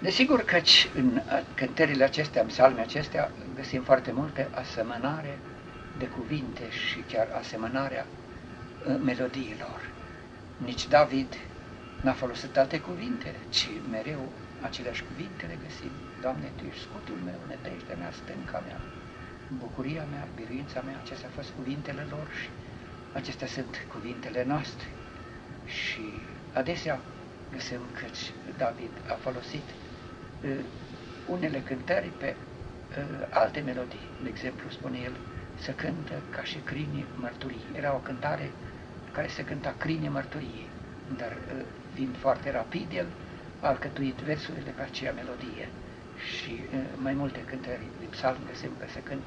Desigur că în cântările acestea, în psalmele acestea, găsim foarte multe asemănare de cuvinte și chiar asemănarea melodiilor. Nici David n-a folosit alte cuvinte, ci mereu aceleași cuvinte le găsim. Doamne, Tu ești scutul meu, nădejdea mea, stânca mea, bucuria mea, biruința mea, acestea au fost cuvintele lor și acestea sunt cuvintele noastre. Și adesea găsim că David a folosit unele cântări pe alte melodii. De exemplu, spune el, să cântă ca și crini mărturii. Era o cântare care se cânta crini mărturie, dar fiind foarte rapid, el a alcătuit versurile pe aceea melodie. Și mai multe cântări de psalm găsim că se cântă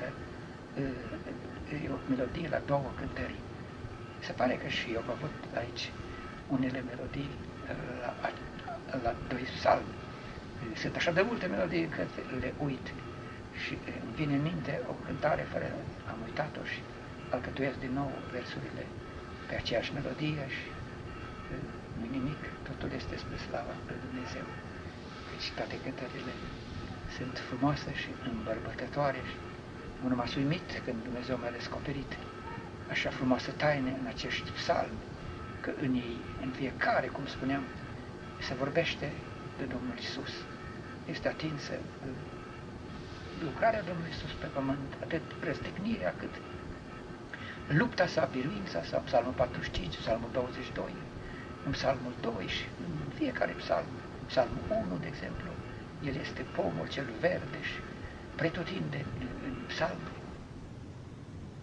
o melodie la două cântări. Se pare că și eu am avut aici unele melodii la doi psalmi. Sunt așa de multe melodii încât le uit și îmi vine în minte o cântare fără am uitat-o și alcătuiesc din nou versurile pe aceeași melodie și nu nimic, totul este spre slava lui Dumnezeu. Deci toate cântările sunt frumoase și îmbărbătătoare și unul m-a uimit când Dumnezeu mi-a descoperit așa frumoasă taine în acești psalmi, că în ei, în fiecare, cum spuneam, se vorbește de Domnul Iisus. Este atinsă lucrarea Domnului Iisus pe pământ, atât răstignirea cât lupta sa, biruința sa, psalmul 45, psalmul 22, în psalmul 2 și în fiecare psalm, psalmul 1, de exemplu, el este pomul cel verde și pretutindeni în psalm